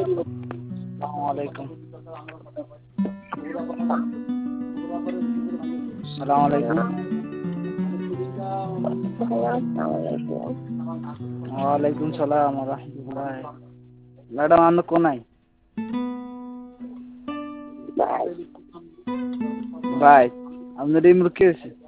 আসসালামু আলাইকুম। আসসালামু আলাইকুম। ওয়ালাইকুম সালাম ওয়া রাহমাতুল্লাহ। ম্যাডাম আপনি কোনায়? ভাই আপনার রিমোট কে হয়েছে?